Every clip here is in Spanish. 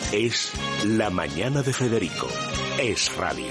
Es La Mañana de Federico. Es radio.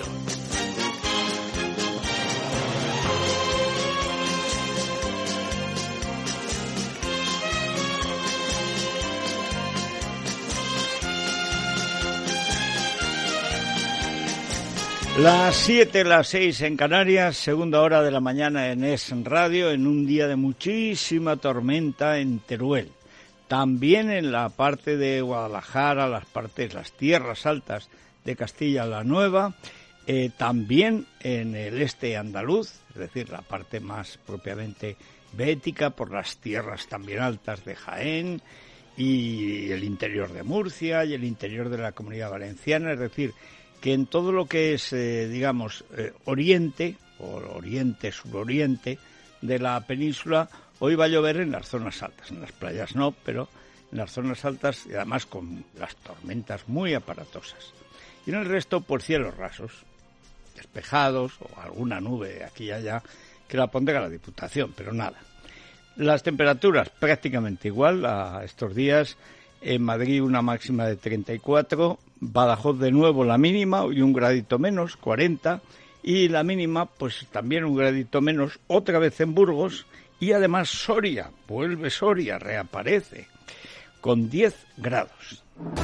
Las 7, las 6 en Canarias, segunda hora de la mañana en Es Radio, en un día de muchísima tormenta en Teruel. También en la parte de Guadalajara, las tierras altas de Castilla-La Nueva, también en el este andaluz, es decir, la parte más propiamente bética, por las tierras también altas de Jaén y el interior de Murcia y el interior de la Comunidad Valenciana, es decir, que en todo lo que es, oriente, o oriente-suroriente de la península, hoy va a llover en las zonas altas, en las playas no, pero en las zonas altas y además con las tormentas muy aparatosas. Y en el resto, pues cielos rasos, despejados o alguna nube de aquí y allá que la pondrá la Diputación, pero nada. Las temperaturas prácticamente igual a estos días. En Madrid una máxima de 34, Badajoz de nuevo la mínima y un gradito menos, 40, y la mínima pues también un gradito menos, otra vez en Burgos, y además Soria, vuelve Soria, reaparece, con 10 grados.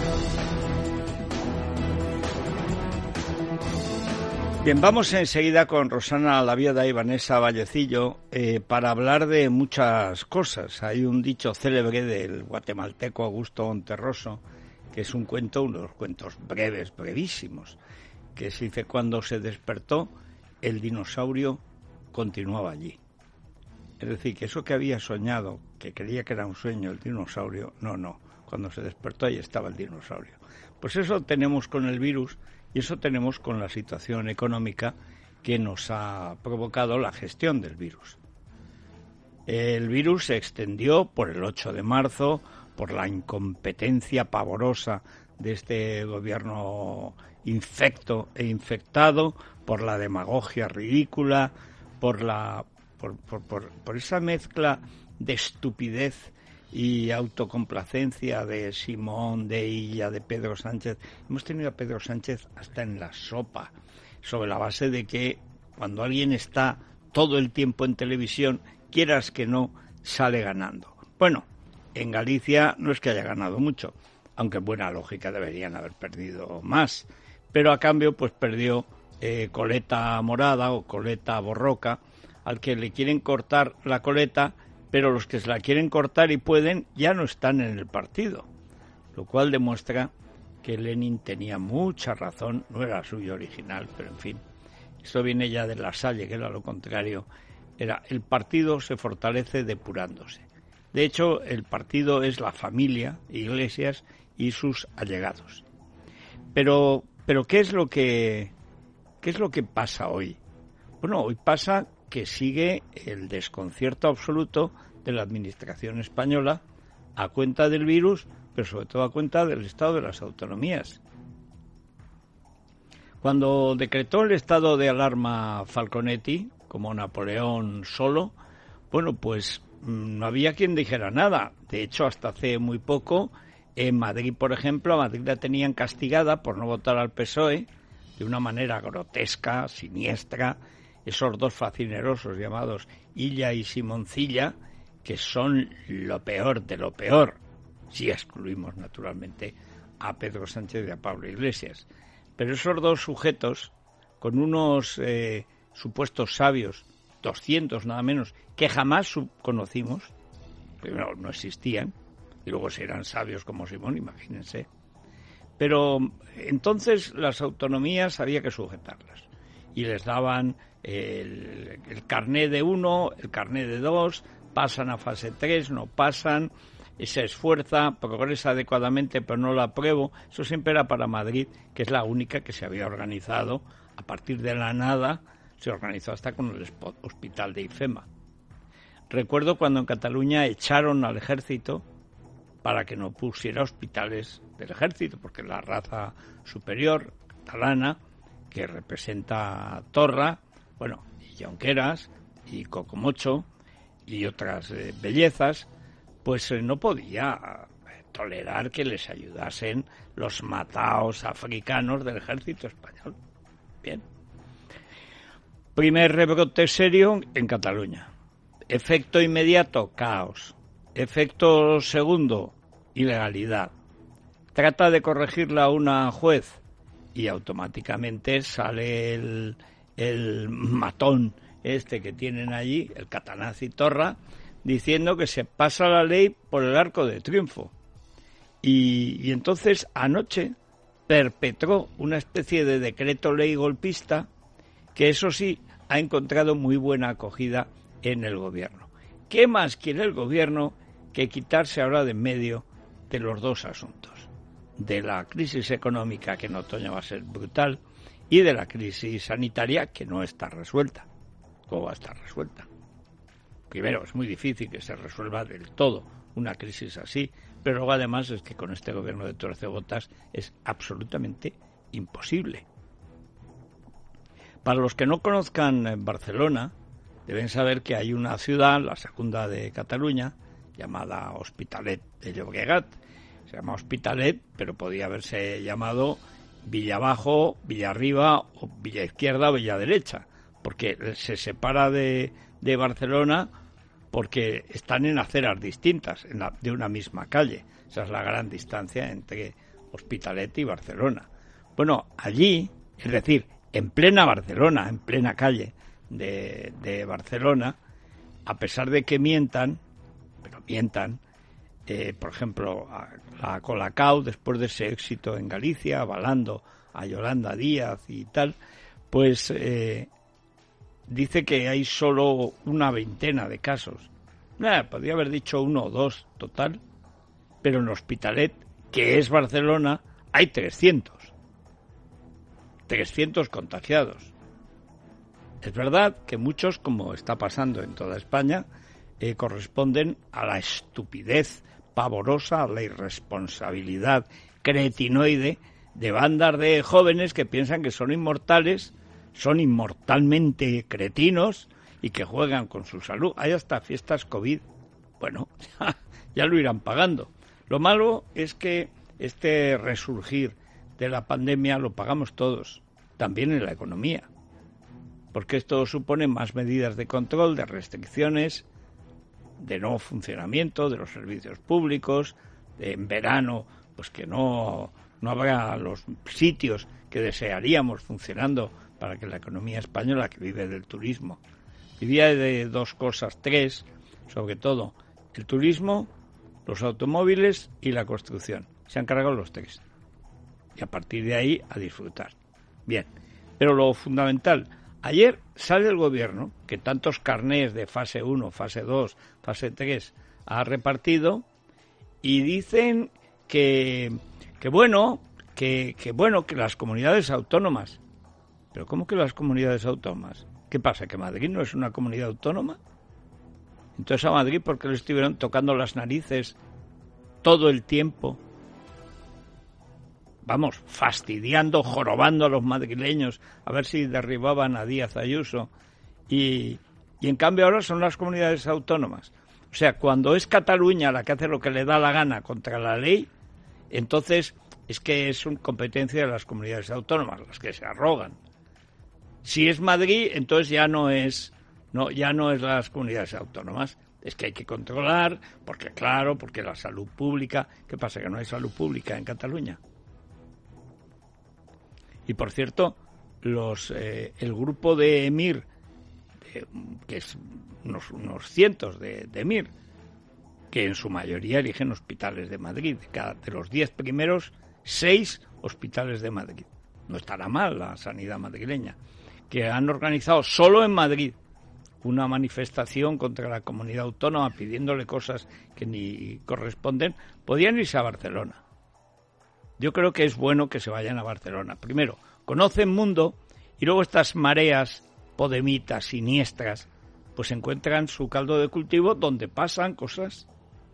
Bien, vamos enseguida con Rosana Laviada y Vanessa Vallecillo para hablar de muchas cosas. Hay un dicho célebre del guatemalteco Augusto Onterroso, que es un cuento, uno de los cuentos breves, brevísimos, que se dice: cuando se despertó, el dinosaurio continuaba allí. Es decir, que eso que había soñado, que creía que era un sueño el dinosaurio, no. Cuando se despertó, ahí estaba el dinosaurio. Pues eso tenemos con el virus. Y eso tenemos con la situación económica que nos ha provocado la gestión del virus. El virus se extendió por el 8 de marzo, por la incompetencia pavorosa de este gobierno infecto e infectado, por la demagogia ridícula, por esa mezcla de estupidez y autocomplacencia de Simón, de Illa, de Pedro Sánchez. Hemos tenido a Pedro Sánchez hasta en la sopa, sobre la base de que cuando alguien está todo el tiempo en televisión, quieras que no, sale ganando. Bueno, en Galicia no es que haya ganado mucho, aunque en buena lógica deberían haber perdido más, pero a cambio pues perdió coleta morada o coleta borroca, al que le quieren cortar la coleta, pero los que se la quieren cortar y pueden ya no están en el partido, lo cual demuestra que Lenin tenía mucha razón, no era suyo original, pero en fin, esto viene ya de La Salle, que era lo contrario, era el partido se fortalece depurándose. De hecho, el partido es la familia, Iglesias y sus allegados. Pero ¿qué es lo que pasa hoy? Bueno, hoy pasa que sigue el desconcierto absoluto de la administración española a cuenta del virus, pero sobre todo a cuenta del estado de las autonomías. Cuando decretó el estado de alarma Falconetti, como Napoleón solo, bueno, pues no había quien dijera nada. De hecho, hasta hace muy poco, en Madrid, por ejemplo, a Madrid la tenían castigada por no votar al PSOE de una manera grotesca, siniestra, esos dos facinerosos llamados Illa y Simoncilla, que son lo peor de lo peor, si excluimos naturalmente a Pedro Sánchez y a Pablo Iglesias. Pero esos dos sujetos, con unos supuestos sabios, 200 nada menos, que jamás conocimos, primero no existían, y luego serán sabios como Simón, imagínense. Pero entonces las autonomías había que sujetarlas, y les daban el carné de 1, el carné de 2, pasan a fase 3, no pasan, se esfuerza, progresa adecuadamente, pero no la apruebo. Eso siempre era para Madrid, que es la única que se había organizado a partir de la nada, se organizó hasta con el hospital de IFEMA. Recuerdo cuando en Cataluña echaron al ejército para que no pusiera hospitales del ejército, porque la raza superior catalana, que representa a Torra, bueno, y Jonqueras, y Cocomocho, y otras bellezas, pues no podía tolerar que les ayudasen los mataos africanos del ejército español. Bien. Primer rebrote serio en Cataluña. Efecto inmediato, caos. Efecto segundo, ilegalidad. Trata de corregirla una juez y automáticamente sale el matón este que tienen allí, el Catanaz y Torra, diciendo que se pasa la ley por el arco de triunfo. Y entonces anoche perpetró una especie de decreto ley golpista que eso sí ha encontrado muy buena acogida en el gobierno. ¿Qué más quiere el gobierno que quitarse ahora de en medio de los dos asuntos? De la crisis económica, que en otoño va a ser brutal, y de la crisis sanitaria, que no está resuelta. ¿Cómo va a estar resuelta? Primero, es muy difícil que se resuelva del todo una crisis así, pero luego además es que con este gobierno de tuercebotas es absolutamente imposible. Para los que no conozcan Barcelona, deben saber que hay una ciudad, la segunda de Cataluña, llamada Hospitalet de Llobregat. Se llama Hospitalet, pero podía haberse llamado Villabajo, Villarriba, o Villa Izquierda o Villa Derecha, porque se separa de Barcelona porque están en aceras distintas, de una misma calle. Esa es la gran distancia entre Hospitalet y Barcelona. Bueno, allí, es decir, en plena Barcelona, en plena calle de Barcelona, a pesar de que mientan, por ejemplo, a Colacao, después de ese éxito en Galicia, avalando a Yolanda Díaz y tal, pues dice que hay solo una veintena de casos. Podría haber dicho 1 o 2 total, pero en Hospitalet, que es Barcelona, hay 300 contagiados. Es verdad que muchos, como está pasando en toda España, corresponden a la estupidez pavorosa, a la irresponsabilidad cretinoide de bandas de jóvenes que piensan que son inmortales, son inmortalmente cretinos y que juegan con su salud. Hay hasta fiestas COVID. Bueno, ya lo irán pagando. Lo malo es que este resurgir de la pandemia lo pagamos todos, también en la economía, porque esto supone más medidas de control, de restricciones, de no funcionamiento de los servicios públicos, en verano pues que no habrá los sitios que desearíamos funcionando para que la economía española, que vive del turismo, vivía de dos cosas, tres, sobre todo, el turismo, los automóviles y la construcción. Se han cargado los tres. Y a partir de ahí a disfrutar. Bien, pero lo fundamental, ayer sale el gobierno, que tantos carnés de fase 1, fase 2, fase 3 ha repartido, y dicen que las comunidades autónomas. ¿Pero cómo que las comunidades autónomas? ¿Qué pasa, que Madrid no es una comunidad autónoma? Entonces a Madrid, ¿por qué le estuvieron tocando las narices todo el tiempo? Vamos, fastidiando, jorobando a los madrileños a ver si derribaban a Díaz Ayuso. Y en cambio ahora son las comunidades autónomas. O sea, cuando es Cataluña la que hace lo que le da la gana contra la ley, entonces es que es una competencia de las comunidades autónomas, las que se arrogan. Si es Madrid, entonces ya no es las comunidades autónomas. Es que hay que controlar, porque la salud pública. ¿Qué pasa, que no hay salud pública en Cataluña? Y por cierto, el grupo de EMIR, que es unos cientos de EMIR, que en su mayoría eligen hospitales de Madrid. De los 10 primeros, 6 hospitales de Madrid. No estará mal la sanidad madrileña. Que han organizado solo en Madrid una manifestación contra la comunidad autónoma pidiéndole cosas que ni corresponden. Podían irse a Barcelona. Yo creo que es bueno que se vayan a Barcelona. Primero, conocen mundo, y luego estas mareas podemitas, siniestras, pues encuentran su caldo de cultivo donde pasan cosas.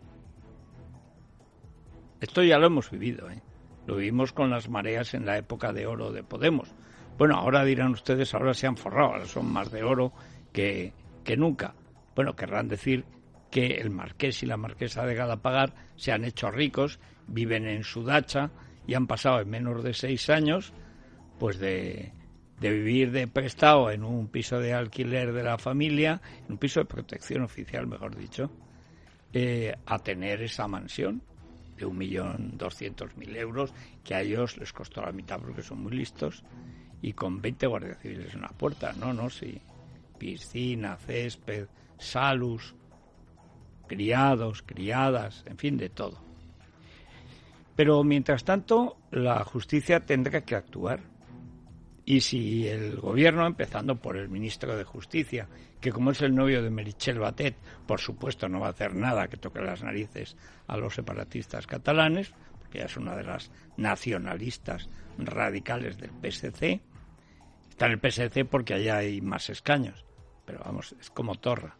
Esto ya lo hemos vivido, ¿eh? Lo vivimos con las mareas en la época de oro de Podemos. Bueno, ahora dirán ustedes, ahora se han forrado, ahora son más de oro que nunca. Bueno, querrán decir que el marqués y la marquesa de Galapagar se han hecho ricos, viven en su dacha y han pasado en menos de 6 años pues de vivir de prestado en un piso de alquiler de la familia, en un piso de protección oficial, mejor dicho, a tener esa mansión de 1.200.000 euros, que a ellos les costó la mitad porque son muy listos, y con 20 guardias civiles en la puerta. Sí. Piscina, césped, salus, criados, criadas, en fin, de todo. Pero mientras tanto, la justicia tendrá que actuar. Y si el gobierno, empezando por el ministro de Justicia, que como es el novio de Meritxell Batet, por supuesto no va a hacer nada que toque las narices a los separatistas catalanes, porque ella es una de las nacionalistas radicales del PSC, está en el PSC porque allá hay más escaños, pero vamos, es como Torra.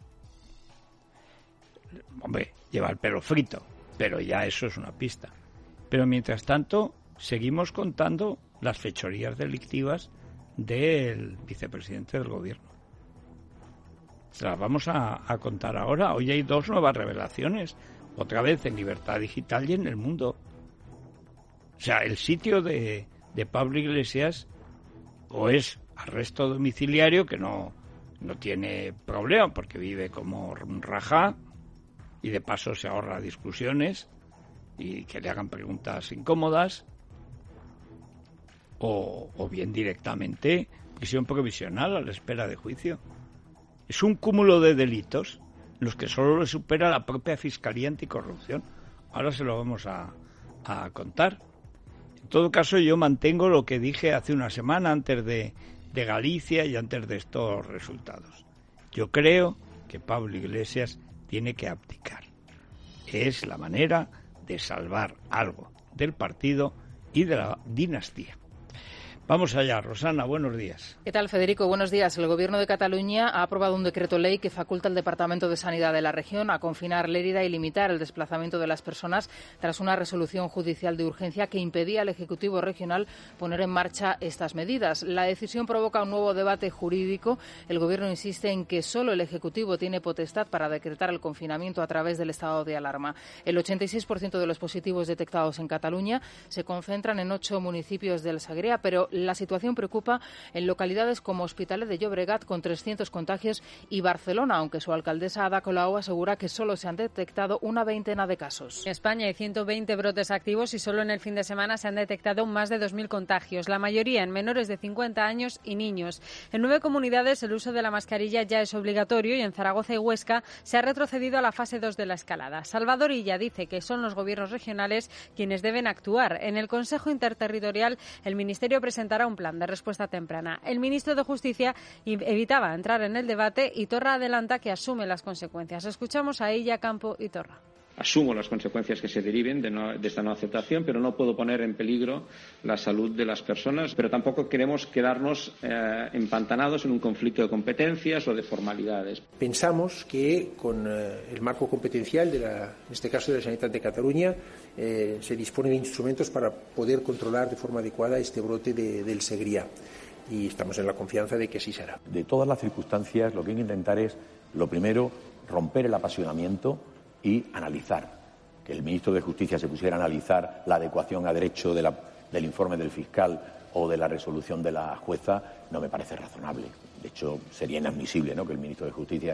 Hombre, lleva el pelo frito, pero ya eso es una pista. Pero mientras tanto, seguimos contando las fechorías delictivas del vicepresidente del gobierno. Se las vamos a contar ahora. Hoy hay 2 nuevas revelaciones, otra vez en Libertad Digital y en El Mundo. O sea, el sitio de Pablo Iglesias o es arresto domiciliario, que no tiene problema porque vive como un rajá y de paso se ahorra discusiones y que le hagan preguntas incómodas, o bien directamente prisión provisional a la espera de juicio. Es un cúmulo de delitos los que solo le supera la propia Fiscalía Anticorrupción. Ahora se lo vamos a contar. En todo caso, yo mantengo lo que dije hace una semana antes de Galicia y antes de estos resultados. Yo creo que Pablo Iglesias tiene que abdicar. Es la manera de salvar algo del partido y de la dinastía. Vamos allá, Rosana, buenos días. ¿Qué tal, Federico? Buenos días. El Gobierno de Cataluña ha aprobado un decreto ley que faculta al Departamento de Sanidad de la región a confinar Lérida y limitar el desplazamiento de las personas tras una resolución judicial de urgencia que impedía al Ejecutivo regional poner en marcha estas medidas. La decisión provoca un nuevo debate jurídico. El Gobierno insiste en que solo el Ejecutivo tiene potestad para decretar el confinamiento a través del estado de alarma. El 86% de los positivos detectados en Cataluña se concentran en 8 municipios del Segrià, pero la situación preocupa en localidades como Hospitalet de Llobregat, con 300 contagios, y Barcelona, aunque su alcaldesa Ada Colau asegura que solo se han detectado una veintena de casos. En España hay 120 brotes activos y solo en el fin de semana se han detectado más de 2.000 contagios, la mayoría en menores de 50 años y niños. En 9 comunidades el uso de la mascarilla ya es obligatorio y en Zaragoza y Huesca se ha retrocedido a la fase 2 de la escalada. Salvador Illa dice que son los gobiernos regionales quienes deben actuar. En el Consejo Interterritorial el Ministerio presentará un plan de respuesta temprana. El ministro de Justicia evitaba entrar en el debate y Torra adelanta que asume las consecuencias. Escuchamos a Illa, Campo y Torra. Asumo las consecuencias que se deriven de esta no aceptación, pero no puedo poner en peligro la salud de las personas, pero tampoco queremos quedarnos empantanados en un conflicto de competencias o de formalidades. Pensamos que con el marco competencial, en este caso de la Sanidad de Cataluña, se disponen de instrumentos para poder controlar de forma adecuada este brote del Segrià. Y estamos en la confianza de que así será. De todas las circunstancias, lo que hay que intentar es, lo primero, romper el apasionamiento y analizar. Que el ministro de Justicia se pusiera a analizar la adecuación a derecho del informe del fiscal o de la resolución de la jueza no me parece razonable. De hecho, sería inadmisible, ¿no?, que el ministro de Justicia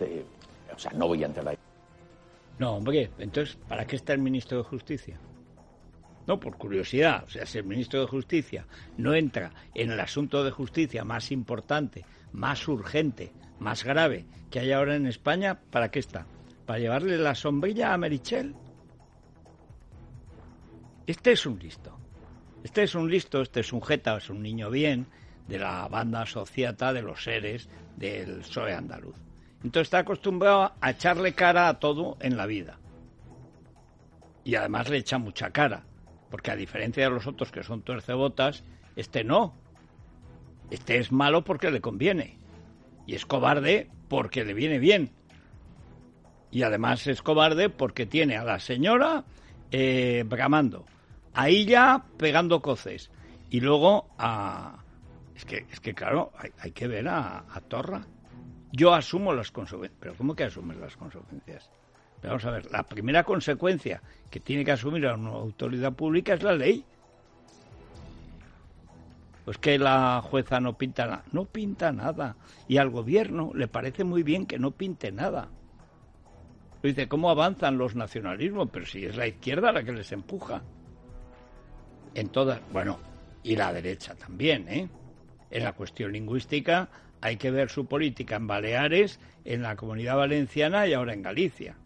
no voy a entrar. No, hombre, entonces, ¿para qué está el ministro de Justicia? No, por curiosidad. O sea, si el ministro de Justicia no entra en el asunto de justicia más importante, más urgente, más grave que hay ahora en España, ¿para qué está? ¿Para llevarle la sombrilla a Meritxell? Este es un listo. Este es un jeta, es un niño bien de la banda asociata de los seres del PSOE andaluz. Entonces está acostumbrado a echarle cara a todo en la vida. Y además le echa mucha cara, porque a diferencia de los otros que son tuercebotas, este no. Este es malo porque le conviene. Y es cobarde porque le viene bien. Y además es cobarde porque tiene a la señora bramando, a ella pegando coces, y luego a... Es que claro, hay que ver a Torra. Yo asumo las consecuencias. ¿Pero cómo que asumes las consecuencias? Pero vamos a ver, la primera consecuencia que tiene que asumir una autoridad pública es la ley. Pues que la jueza no pinta nada. No pinta nada. Y al gobierno le parece muy bien que no pinte nada. Dice, ¿cómo avanzan los nacionalismos? Pero si es la izquierda la que les empuja. En todas, bueno, y la derecha también, ¿eh? En la cuestión lingüística hay que ver su política en Baleares, en la Comunidad Valenciana y ahora en Galicia.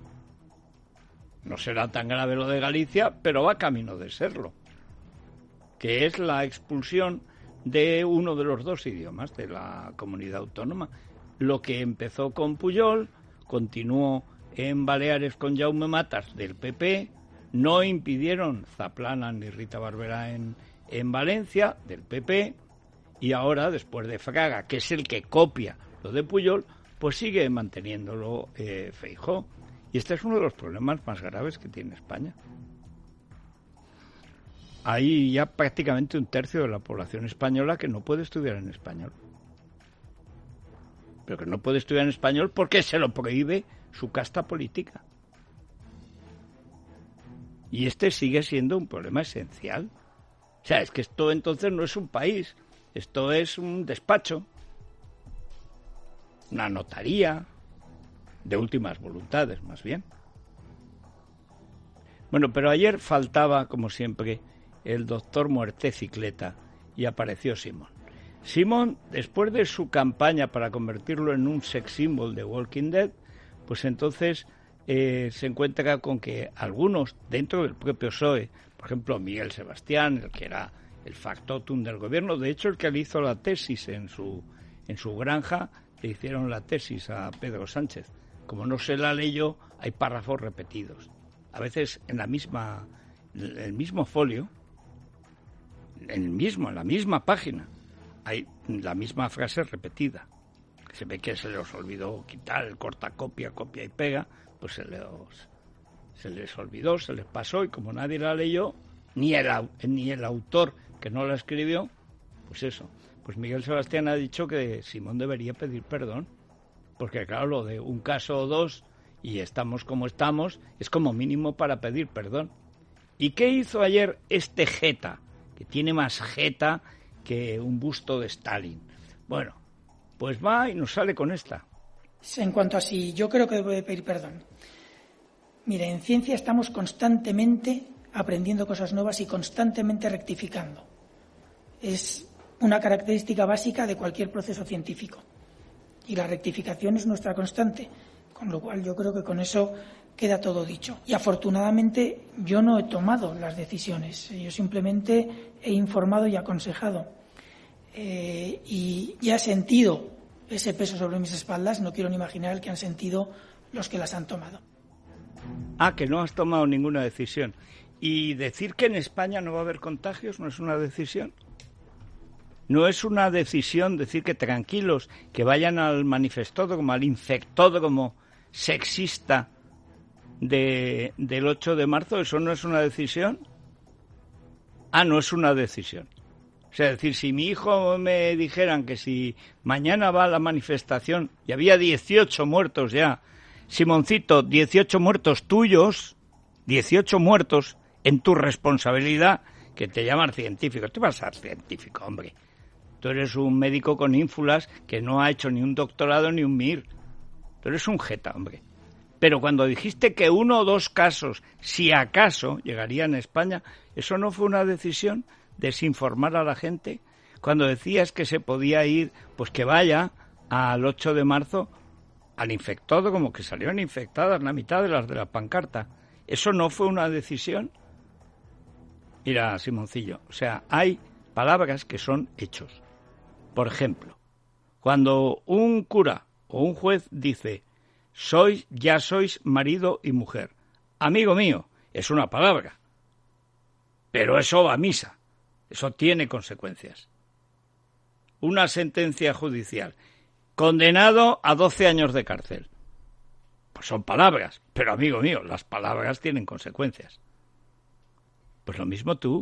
No será tan grave lo de Galicia, pero va camino de serlo, que es la expulsión de uno de los dos idiomas de la comunidad autónoma. Lo que empezó con Pujol, continuó en Baleares con Jaume Matas del PP, no impidieron Zaplana ni Rita Barberá en Valencia del PP, y ahora, después de Fraga, que es el que copia lo de Pujol, pues sigue manteniéndolo Feijóo. Y este es uno de los problemas más graves que tiene España. Hay ya prácticamente un tercio de la población española que no puede estudiar en español. Pero que no puede estudiar en español porque se lo prohíbe su casta política. Y este sigue siendo un problema esencial. O sea, es que esto entonces no es un país, esto es un despacho, una notaría, de últimas voluntades, más bien. Bueno, pero ayer faltaba, como siempre, el doctor Muertecicleta y apareció Simón. Simón, después de su campaña para convertirlo en un sex symbol de Walking Dead, pues entonces se encuentra con que algunos dentro del propio PSOE, por ejemplo Miguel Sebastián, el que era el factotum del gobierno, de hecho el que le hizo la tesis en su granja, le hicieron la tesis a Pedro Sánchez. Como no se la leyó, hay párrafos repetidos. A veces en el mismo folio, en la misma página, hay la misma frase repetida. Se ve que se les olvidó quitar el cortacopia, copia y pega, pues se les olvidó, se les pasó, y como nadie la leyó, ni el autor que no la escribió, pues eso. Pues Miguel Sebastián ha dicho que Simón debería pedir perdón, porque claro, lo de un caso o dos y estamos como estamos es como mínimo para pedir perdón. ¿Y qué hizo ayer este jeta, que tiene más jeta que un busto de Stalin? Bueno, pues va y nos sale con esta. En cuanto a si yo creo que debo de pedir perdón. Mira, en ciencia estamos constantemente aprendiendo cosas nuevas y constantemente rectificando. Es una característica básica de cualquier proceso científico. Y la rectificación es nuestra constante, con lo cual yo creo que con eso queda todo dicho. Y afortunadamente yo no he tomado las decisiones, yo simplemente he informado y aconsejado. Y ya he sentido ese peso sobre mis espaldas, no quiero ni imaginar el que han sentido los que las han tomado. Ah, que no has tomado ninguna decisión. ¿Y decir que en España no va a haber contagios no es una decisión? No es una decisión decir que tranquilos, que vayan al manifestódromo, al infectódromo sexista del 8 de marzo, ¿eso no es una decisión? Ah, no es una decisión. O sea, decir, si mi hijo me dijeran que si mañana va a la manifestación y había 18 muertos ya, Simoncito, 18 muertos tuyos, 18 muertos en tu responsabilidad, que te llaman científico. Tú vas a ser científico, hombre. Tú eres un médico con ínfulas que no ha hecho ni un doctorado ni un MIR. Tú eres un jeta, hombre. Pero cuando dijiste que 1 o 2 casos, si acaso, llegarían a España, ¿eso no fue una decisión? Desinformar a la gente. Cuando decías que se podía ir, pues que vaya al 8 de marzo al infectódromo, que salieron infectadas la mitad de las de la pancarta. ¿Eso no fue una decisión? Mira, Simoncillo, o sea, hay palabras que son hechos. Por ejemplo, cuando un cura o un juez dice ya sois marido y mujer, amigo mío, es una palabra, pero eso va a misa, eso tiene consecuencias. Una sentencia judicial, condenado a 12 años de cárcel, pues son palabras, pero amigo mío, las palabras tienen consecuencias. Pues lo mismo tú,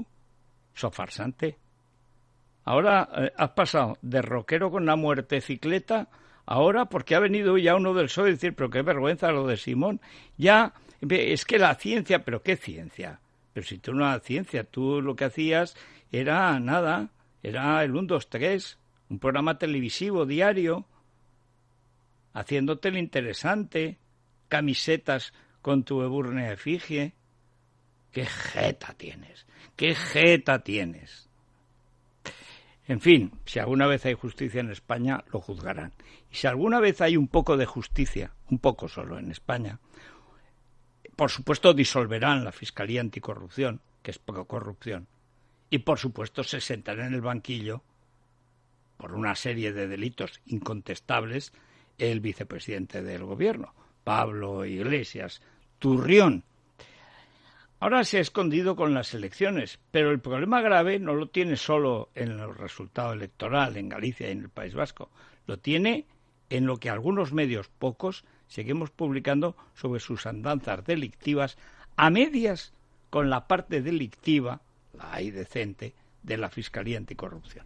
farsante. Ahora has pasado de rockero con la muertecicleta Ahora, porque ha venido ya uno del PSOE a decir, pero qué vergüenza lo de Simón. Ya, es que la ciencia, pero ¿qué ciencia? Pero si tú no haces ciencia, tú lo que hacías era nada, era el 1, 2, 3, un programa televisivo diario, haciéndote lo interesante, camisetas con tu Eburne efigie. ¡Qué jeta tienes! ¡Qué jeta tienes! En fin, si alguna vez hay justicia en España, lo juzgarán. Y si alguna vez hay un poco de justicia, un poco solo en España, por supuesto disolverán la Fiscalía Anticorrupción, que es poco corrupción, y por supuesto se sentará en el banquillo, por una serie de delitos incontestables, el vicepresidente del gobierno, Pablo Iglesias Turrión. Ahora se ha escondido con las elecciones, pero el problema grave no lo tiene solo en el resultado electoral en Galicia y en el País Vasco, lo tiene en lo que algunos medios, pocos, seguimos publicando sobre sus andanzas delictivas a medias con la parte delictiva, la hay decente, de la Fiscalía Anticorrupción.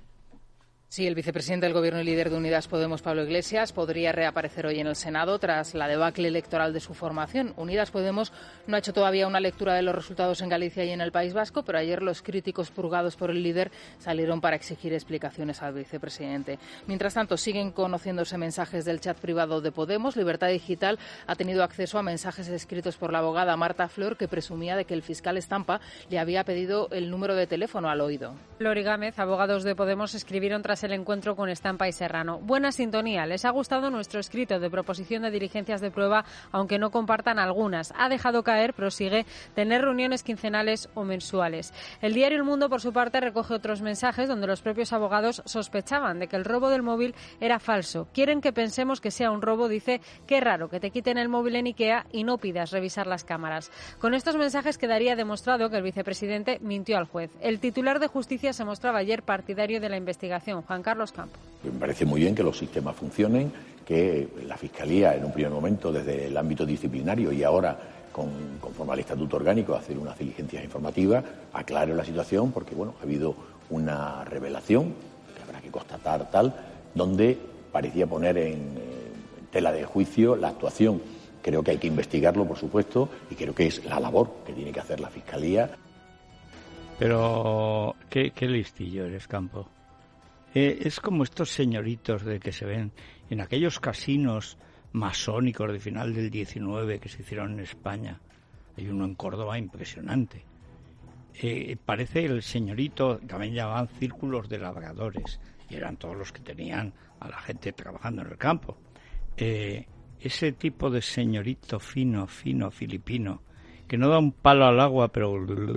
Sí, el vicepresidente del Gobierno y líder de Unidas Podemos, Pablo Iglesias, podría reaparecer hoy en el Senado tras la debacle electoral de su formación. Unidas Podemos no ha hecho todavía una lectura de los resultados en Galicia y en el País Vasco, pero ayer los críticos purgados por el líder salieron para exigir explicaciones al vicepresidente. Mientras tanto, siguen conociéndose mensajes del chat privado de Podemos. Libertad Digital ha tenido acceso a mensajes escritos por la abogada Marta Flor, que presumía de que el fiscal Estampa le había pedido el número de teléfono al oído. Flor y Gámez, abogados de Podemos, escribieron tras el encuentro con Estampa y Serrano. Buena sintonía. Les ha gustado nuestro escrito de proposición de diligencias de prueba, aunque no compartan algunas. Ha dejado caer, prosigue, tener reuniones quincenales o mensuales. El diario El Mundo, por su parte, recoge otros mensajes donde los propios abogados sospechaban de que el robo del móvil era falso. Quieren que pensemos que sea un robo, dice, qué raro que te quiten el móvil en Ikea y no pidas revisar las cámaras. Con estos mensajes quedaría demostrado que el vicepresidente mintió al juez. El titular de Justicia se mostraba ayer partidario de la investigación, Juan Carlos Campo. Me parece muy bien que los sistemas funcionen, que la Fiscalía, en un primer momento, desde el ámbito disciplinario y ahora conforme al Estatuto Orgánico, hacer unas diligencias informativas, aclare la situación, porque bueno, ha habido una revelación, que habrá que constatar tal, donde parecía poner en tela de juicio la actuación. Creo que hay que investigarlo, por supuesto, y creo que es la labor que tiene que hacer la Fiscalía. Pero, qué listillo eres, Campo. Es como estos señoritos de que se ven en aquellos casinos masónicos de final del 19 que se hicieron en España. Hay uno en Córdoba impresionante. Parece el señorito, también llamaban círculos de labradores, y eran todos los que tenían a la gente trabajando en el campo. Ese tipo de señorito fino filipino, que no da un palo al agua, pero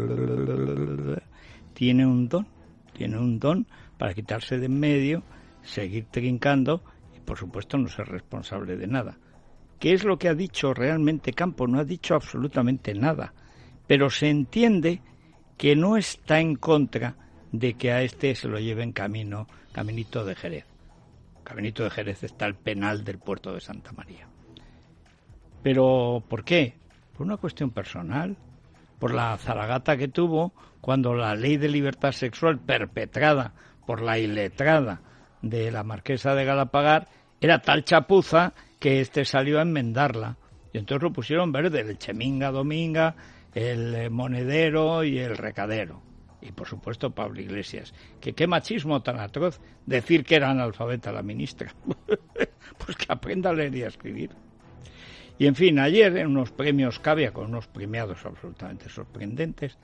tiene un don para quitarse de en medio, seguir trincando y, por supuesto, no ser responsable de nada. ¿Qué es lo que ha dicho realmente Campo? No ha dicho absolutamente nada, pero se entiende que no está en contra de que a este se lo lleven caminito de Jerez. Caminito de Jerez está el penal del puerto de Santa María. ¿Pero por qué? Por una cuestión personal, por la zaragata que tuvo cuando la ley de libertad sexual perpetrada por la iletrada de la marquesa de Galapagar era tal chapuza que este salió a enmendarla. Y entonces lo pusieron verde, el Cheminga Dominga, el Monedero y el Recadero. Y por supuesto Pablo Iglesias. Que qué machismo tan atroz decir que era analfabeta la ministra. Pues que aprenda a leer y a escribir. Y en fin, ayer en unos premios Cavia, con unos premiados absolutamente sorprendentes,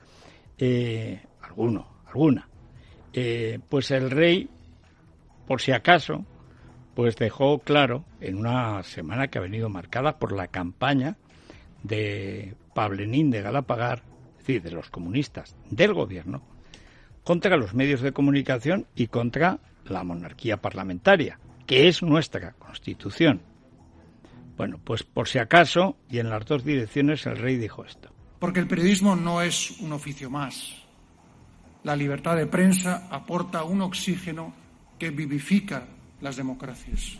alguna, pues el rey, por si acaso, pues dejó claro, en una semana que ha venido marcada por la campaña de Pablenín de Galapagar, es decir, de los comunistas del gobierno, contra los medios de comunicación y contra la monarquía parlamentaria, que es nuestra Constitución. Bueno, pues por si acaso, y en las dos direcciones, el rey dijo esto. Porque el periodismo no es un oficio más. La libertad de prensa aporta un oxígeno que vivifica las democracias.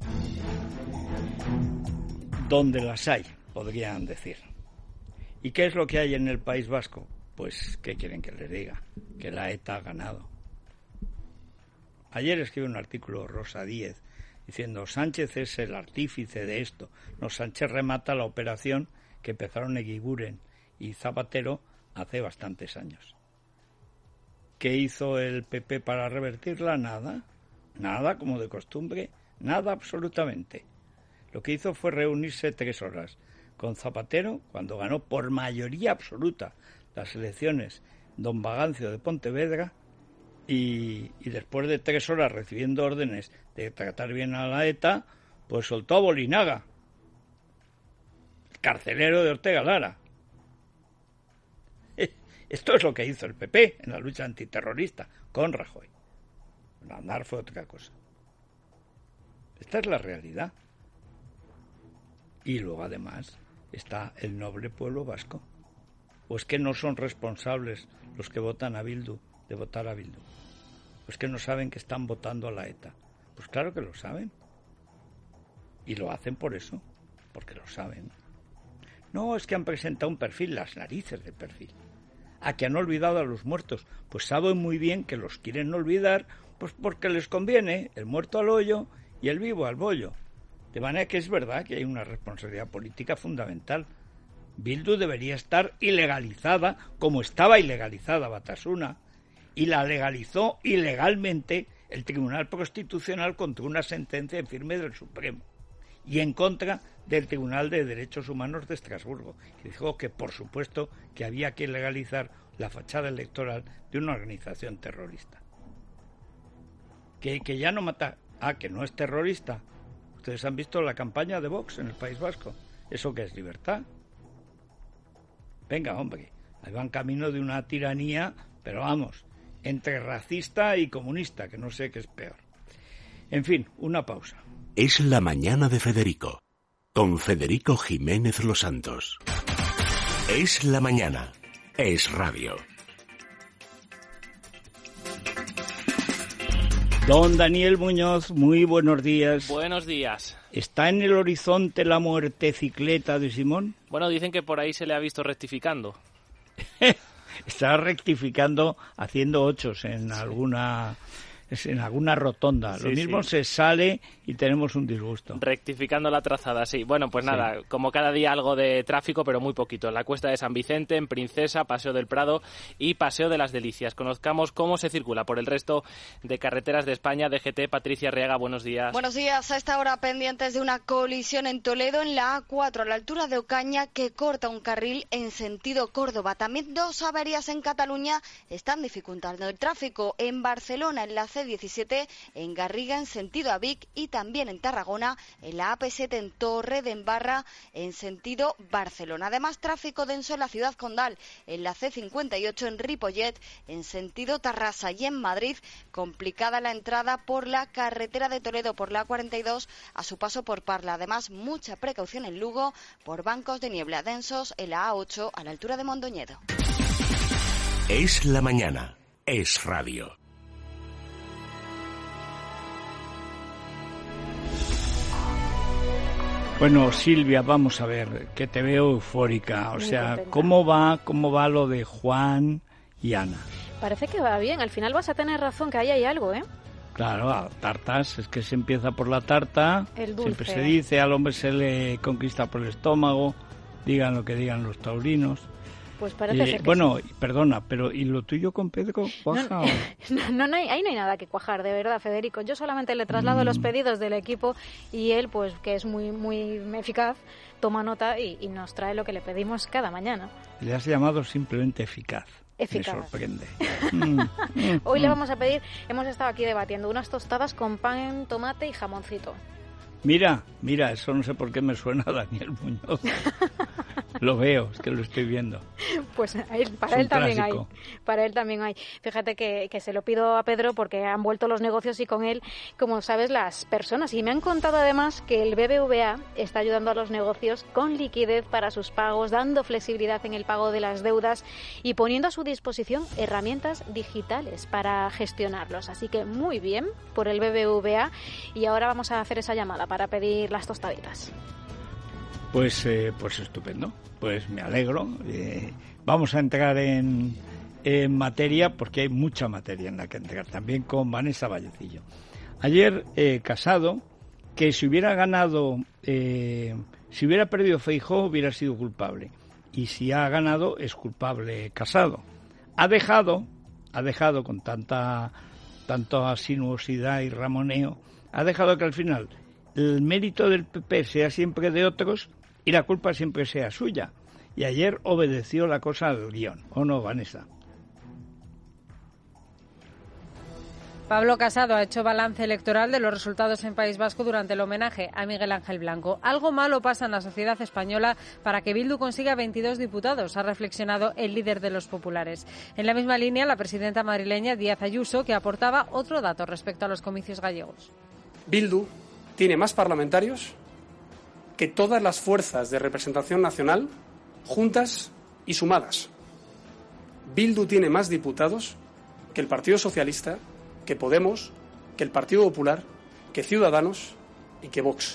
Donde las hay, podrían decir. ¿Y qué es lo que hay en el País Vasco? Pues, ¿qué quieren que les diga? Que la ETA ha ganado. Ayer escribió un artículo Rosa Díez diciendo Sánchez es el artífice de esto. No, Sánchez remata la operación que empezaron Eguiguren y Zapatero hace bastantes años. ¿Qué hizo el PP para revertirla? Nada, como de costumbre, nada absolutamente. Lo que hizo fue reunirse 3 horas con Zapatero, cuando ganó por mayoría absoluta las elecciones don Bagancio de Pontevedra, y después de 3 horas recibiendo órdenes de tratar bien a la ETA, pues soltó a Bolinaga, carcelero de Ortega Lara. Esto es lo que hizo el PP en la lucha antiterrorista con Rajoy. Aznar fue otra cosa. Esta es la realidad. Y luego además está el noble pueblo vasco. ¿O es que no son responsables los que votan a Bildu de votar a Bildu? ¿O es que no saben que están votando a la ETA? Pues claro que lo saben. Y lo hacen por eso, porque lo saben. No, es que han presentado un perfil, las narices de perfil. ¿A que han olvidado a los muertos? Pues saben muy bien que los quieren olvidar, pues porque les conviene el muerto al hoyo y el vivo al bollo. De manera que es verdad que hay una responsabilidad política fundamental. Bildu debería estar ilegalizada, como estaba ilegalizada Batasuna, y la legalizó ilegalmente el Tribunal Constitucional contra una sentencia en firme del Supremo y en contra del Tribunal de Derechos Humanos de Estrasburgo, que dijo que, por supuesto, que había que legalizar la fachada electoral de una organización terrorista. Que ya no mata... que no es terrorista. Ustedes han visto la campaña de Vox en el País Vasco. ¿Eso qué es libertad? Venga, hombre, ahí van camino de una tiranía, pero vamos, entre racista y comunista, que no sé qué es peor. En fin, una pausa. Es la mañana de Federico, con Federico Jiménez Los Santos. Es la mañana, es radio. Don Daniel Muñoz, muy buenos días. Buenos días. ¿Está en el horizonte la muertecicleta de Simón? Bueno, dicen que por ahí se le ha visto rectificando. Está rectificando haciendo ochos en alguna rotonda. Lo mismo se sale y tenemos un disgusto. Rectificando la trazada, sí. Bueno, pues nada, como cada día algo de tráfico, pero muy poquito. En la Cuesta de San Vicente, en Princesa, Paseo del Prado y Paseo de las Delicias. Conozcamos cómo se circula por el resto de carreteras de España. DGT, Patricia Arriaga, buenos días. Buenos días. A esta hora pendientes de una colisión en Toledo en la A4, a la altura de Ocaña, que corta un carril en sentido Córdoba. También 2 averías en Cataluña están dificultando el tráfico. En Barcelona, en la C17, en Garriga, en sentido a Vic, y también en Tarragona, en la AP7 en Torredembarra, en sentido Barcelona. Además, tráfico denso en la ciudad condal, en la C58 en Ripollet, en sentido Tarrasa, y en Madrid, complicada la entrada por la carretera de Toledo, por la 42, a su paso por Parla. Además, mucha precaución en Lugo por bancos de niebla densos en la A8 a la altura de Mondoñedo. Es la mañana, es radio. Bueno, Silvia, vamos a ver, que te veo eufórica. O sea, ¿cómo va lo de Juan y Ana? Parece que va bien. Al final vas a tener razón, que ahí hay algo, ¿eh? Claro, a tartas, es que se empieza por la tarta. El dulce. Siempre se dice, al hombre se le conquista por el estómago, digan lo que digan los taurinos. Pues parece ser que bueno, sí. Perdona, pero ¿y lo tuyo con Pedro cuaja? Ahí no hay nada que cuajar, de verdad, Federico. Yo solamente le traslado los pedidos del equipo y él, pues que es muy eficaz, toma nota y nos trae lo que le pedimos cada mañana. Le has llamado simplemente eficaz. Eficaz. Me sorprende. Hoy le vamos a pedir, hemos estado aquí debatiendo, unas tostadas con pan, tomate y jamoncito. Mira, eso no sé por qué me suena a Daniel Muñoz. Lo veo, es que lo estoy viendo. Pues para él también hay. Fíjate que se lo pido a Pedro porque han vuelto los negocios y con él, como sabes, las personas. Y me han contado además que el BBVA está ayudando a los negocios con liquidez para sus pagos, dando flexibilidad en el pago de las deudas y poniendo a su disposición herramientas digitales para gestionarlos. Así que muy bien por el BBVA. Y ahora vamos a hacer esa llamada para pedir las tostaditas. Pues estupendo, pues me alegro. Vamos a entrar en materia porque hay mucha materia en la que entrar, también con Vanessa Vallecillo. Ayer Casado que si hubiera ganado, si hubiera perdido Feijóo hubiera sido culpable. Y si ha ganado es culpable Casado. Ha dejado con tanta sinuosidad y ramoneo, ha dejado que al final el mérito del PP sea siempre de otros y la culpa siempre sea suya. Y ayer obedeció la cosa al guión, ¿o no, Vanessa? Pablo Casado ha hecho balance electoral de los resultados en País Vasco durante el homenaje a Miguel Ángel Blanco. Algo malo pasa en la sociedad española para que Bildu consiga 22 diputados, ha reflexionado el líder de los populares. En la misma línea, la presidenta madrileña Díaz Ayuso, que aportaba otro dato respecto a los comicios gallegos. Bildu tiene más parlamentarios que todas las fuerzas de representación nacional juntas y sumadas. Bildu tiene más diputados que el Partido Socialista, que Podemos, que el Partido Popular, que Ciudadanos y que Vox.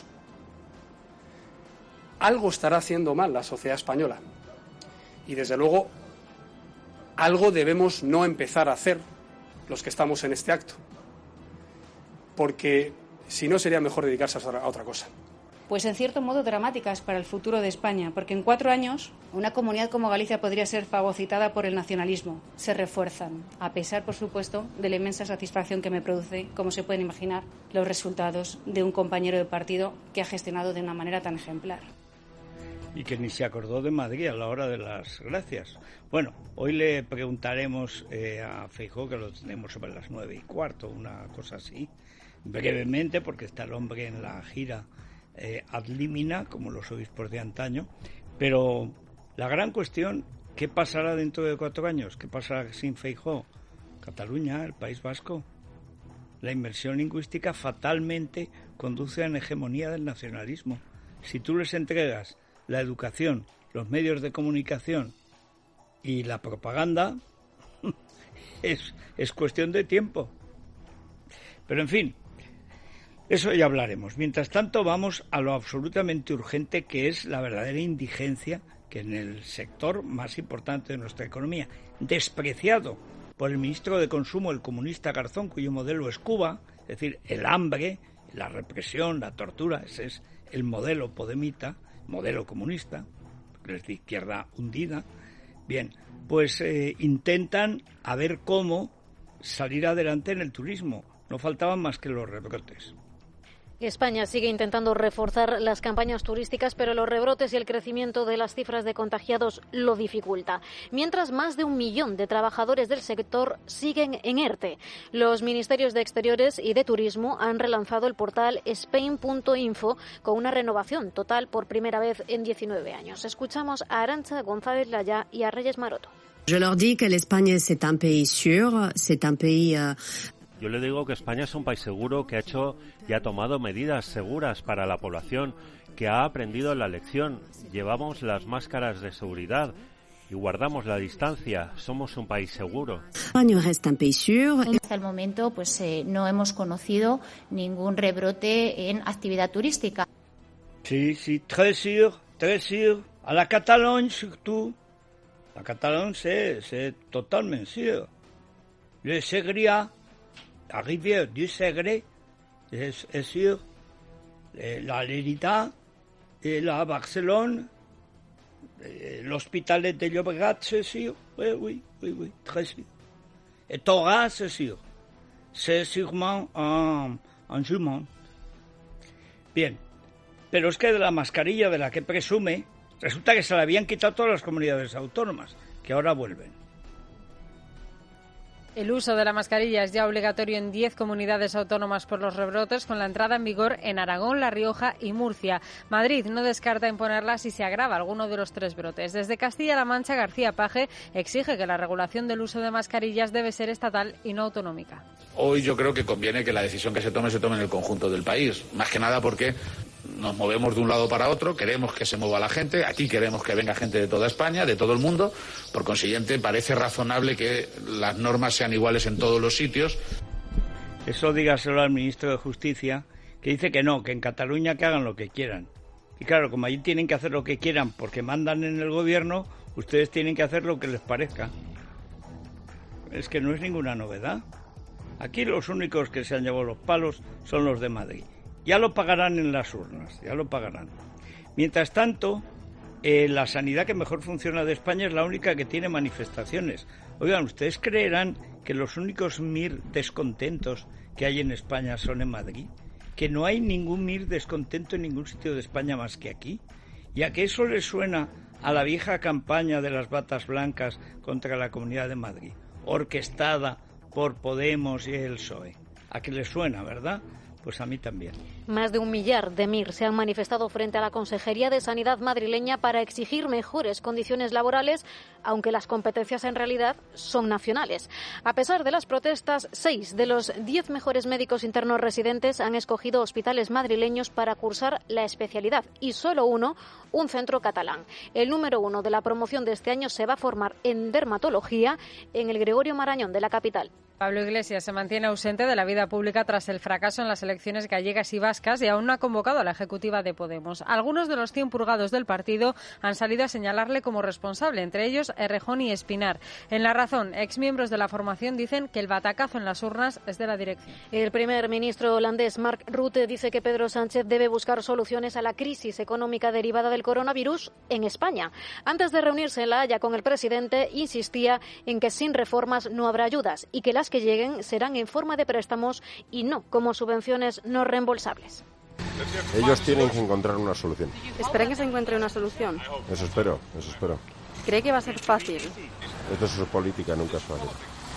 Algo estará haciendo mal la sociedad española. Y desde luego, algo debemos no empezar a hacer los que estamos en este acto. Porque si no, sería mejor dedicarse a otra cosa. Pues en cierto modo dramáticas para el futuro de España, porque en 4 años una comunidad como Galicia podría ser fagocitada por el nacionalismo. Se refuerzan, a pesar, por supuesto, de la inmensa satisfacción que me produce, como se pueden imaginar, los resultados de un compañero de partido que ha gestionado de una manera tan ejemplar. Y que ni se acordó de Madrid a la hora de las gracias. Bueno, hoy le preguntaremos a Feijóo, que lo tenemos sobre las 9:15, una cosa así, brevemente, porque está el hombre en la gira ad limina, como los obispos de antaño, pero la gran cuestión, ¿qué pasará dentro de 4 años? ¿Qué pasará sin Feijóo? Cataluña, el País Vasco. La inmersión lingüística fatalmente conduce a la hegemonía del nacionalismo. Si tú les entregas la educación, los medios de comunicación y la propaganda, es cuestión de tiempo. Pero en fin, eso ya hablaremos. Mientras tanto, vamos a lo absolutamente urgente, que es la verdadera indigencia que en el sector más importante de nuestra economía, despreciado por el ministro de Consumo, el comunista Garzón, cuyo modelo es Cuba, es decir, el hambre, la represión, la tortura, ese es el modelo podemita, modelo comunista, que es de izquierda hundida. Bien, pues intentan a ver cómo salir adelante en el turismo. No faltaban más que los rebrotes. España sigue intentando reforzar las campañas turísticas, pero los rebrotes y el crecimiento de las cifras de contagiados lo dificulta. Mientras, más de 1 millón de trabajadores del sector siguen en ERTE. Los ministerios de Exteriores y de Turismo han relanzado el portal Spain.info con una renovación total por primera vez en 19 años. Escuchamos a Arantxa González Laya y a Reyes Maroto. Je leur dis que l'Espagne c'est un pays sûr, c'est un pays Yo le digo que España es un país seguro, que ha hecho y ha tomado medidas seguras para la población, que ha aprendido la lección. Llevamos las máscaras de seguridad y guardamos la distancia. Somos un país seguro. España es un país seguro. Hasta el momento, pues no hemos conocido ningún rebrote en actividad turística. Sí, très sûr, très sûr. A la Catalogne, surtout. La Catalogne, c'est totalement sûr. Le Segria, la rivière du Segre, es sûr. La Lérida, la Barcelone, l'Hospitalet de Llobregat, c'est sûr. Oui, très sûr. Et Torah, c'est sûr. C'est sûrement un jument. Bien, pero es que de la mascarilla de la que presume, resulta que se la habían quitado todas las comunidades autónomas, que ahora vuelven. El uso de la mascarilla es ya obligatorio en 10 comunidades autónomas por los rebrotes, con la entrada en vigor en Aragón, La Rioja y Murcia. Madrid no descarta imponerla si se agrava alguno de los 3 brotes. Desde Castilla-La Mancha, García Paje exige que la regulación del uso de mascarillas debe ser estatal y no autonómica. Hoy yo creo que conviene que la decisión que se tome en el conjunto del país, más que nada porque nos movemos de un lado para otro, queremos que se mueva la gente, aquí queremos que venga gente de toda España, de todo el mundo, por consiguiente parece razonable que las normas sean iguales en todos los sitios. Eso dígaselo al ministro de Justicia, que dice que no, que en Cataluña que hagan lo que quieran. Y claro, como allí tienen que hacer lo que quieran porque mandan en el gobierno, ustedes tienen que hacer lo que les parezca. Es que no es ninguna novedad. Aquí los únicos que se han llevado los palos son los de Madrid. Ya lo pagarán en las urnas, ya lo pagarán. Mientras tanto, la sanidad que mejor funciona de España es la única que tiene manifestaciones. Oigan, ¿ustedes creerán que los únicos MIR descontentos que hay en España son en Madrid? Que no hay ningún MIR descontento en ningún sitio de España más que aquí. ¿Y a que eso le suena a la vieja campaña de las batas blancas contra la Comunidad de Madrid, orquestada por Podemos y el PSOE? ¿A qué le suena, verdad? Pues a mí también. Más de 1 millar de MIR se han manifestado frente a la Consejería de Sanidad madrileña para exigir mejores condiciones laborales, aunque las competencias en realidad son nacionales. A pesar de las protestas, 6 de los 10 mejores médicos internos residentes han escogido hospitales madrileños para cursar la especialidad y solo uno, un centro catalán. El número 1 de la promoción de este año se va a formar en dermatología en el Gregorio Marañón de la capital. Pablo Iglesias se mantiene ausente de la vida pública tras el fracaso en las elecciones gallegas y vascas y aún no ha convocado a la ejecutiva de Podemos. Algunos de los 100 purgados del partido han salido a señalarle como responsable, entre ellos Errejón y Espinar. En La Razón, exmiembros de la formación dicen que el batacazo en las urnas es de la dirección. El primer ministro holandés Mark Rutte dice que Pedro Sánchez debe buscar soluciones a la crisis económica derivada del coronavirus en España. Antes de reunirse en La Haya con el presidente, insistía en que sin reformas no habrá ayudas y que las que lleguen serán en forma de préstamos y no como subvenciones no reembolsables. Ellos tienen que encontrar una solución. ¿Esperan que se encuentre una solución? Eso espero. ¿Cree que va a ser fácil? Esto es su política, nunca es fácil.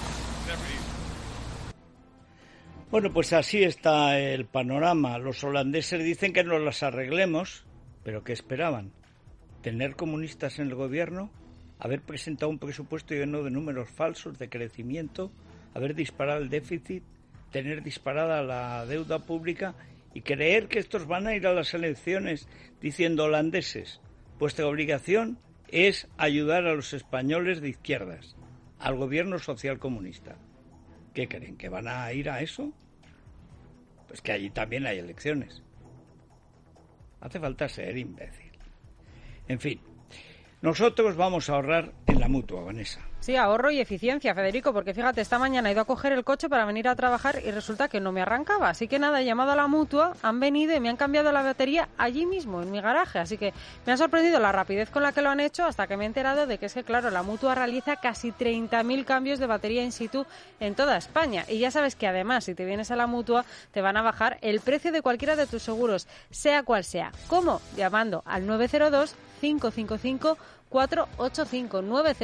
Bueno, pues así está el panorama. Los holandeses dicen que nos las arreglemos, pero ¿qué esperaban? ¿Tener comunistas en el gobierno? ¿Haber presentado un presupuesto lleno de números falsos, de crecimiento? ¿Haber disparado el déficit? ¿Tener disparada la deuda pública? ¿Y creer que estos van a ir a las elecciones diciendo holandeses? Vuestra obligación es ayudar a los españoles de izquierdas, al gobierno social comunista. ¿Qué creen? ¿Que van a ir a eso? Pues que allí también hay elecciones. Hace falta ser imbécil. En fin, nosotros vamos a ahorrar en la Mutua, Vanessa. Sí, ahorro y eficiencia, Federico, porque fíjate, esta mañana he ido a coger el coche para venir a trabajar y resulta que no me arrancaba. Así que nada, he llamado a la Mutua, han venido y me han cambiado la batería allí mismo, en mi garaje. Así que me ha sorprendido la rapidez con la que lo han hecho hasta que me he enterado de que es que, claro, la Mutua realiza casi 30.000 cambios de batería in situ en toda España. Y ya sabes que además, si te vienes a la Mutua, te van a bajar el precio de cualquiera de tus seguros, sea cual sea. ¿Cómo? Llamando al 902-555-485,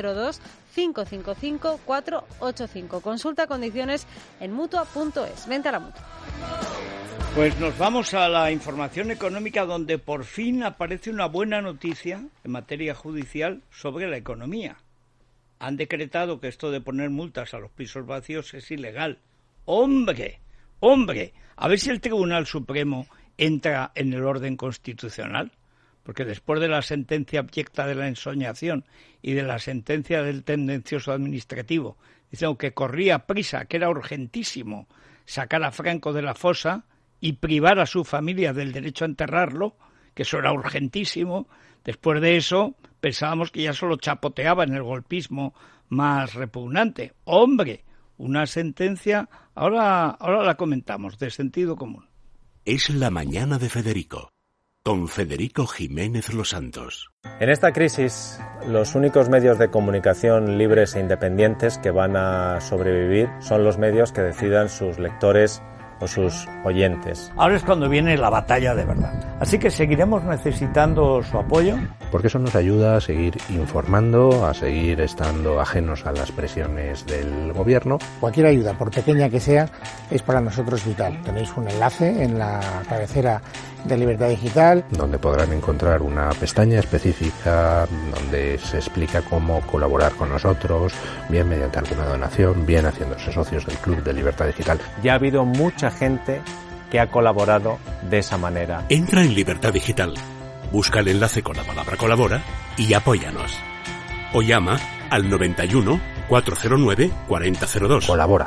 902-555-485. Consulta condiciones en Mutua.es. Vente a la Mutua. Pues nos vamos a la información económica, donde por fin aparece una buena noticia en materia judicial sobre la economía. Han decretado que esto de poner multas a los pisos vacíos es ilegal. ¡Hombre! A ver si el Tribunal Supremo entra en el orden constitucional. Porque después de la sentencia abyecta de la ensoñación y de la sentencia del tendencioso administrativo, diciendo que corría prisa, que era urgentísimo sacar a Franco de la fosa y privar a su familia del derecho a enterrarlo, que eso era urgentísimo, después de eso pensábamos que ya solo chapoteaba en el golpismo más repugnante. ¡Hombre! Una sentencia, ahora la comentamos, de sentido común. Es la mañana de Federico. Con Federico Jiménez Los Santos. En esta crisis, los únicos medios de comunicación libres e independientes que van a sobrevivir son los medios que decidan sus lectores o sus oyentes. Ahora es cuando viene la batalla de verdad. Así que seguiremos necesitando su apoyo. Porque eso nos ayuda a seguir informando, a seguir estando ajenos a las presiones del gobierno. Cualquier ayuda, por pequeña que sea, es para nosotros vital. Tenéis un enlace en la cabecera de Libertad Digital, donde podrán encontrar una pestaña específica donde se explica cómo colaborar con nosotros, bien mediante alguna donación, bien haciéndose socios del Club de Libertad Digital. Ya ha habido mucha gente que ha colaborado de esa manera. Entra en Libertad Digital, busca el enlace con la palabra colabora y apóyanos. O llama al 91 409 4002. Colabora.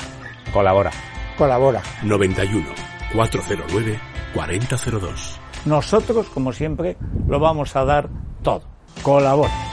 91 409 4002. Nosotros, como siempre, lo vamos a dar todo. Colabora.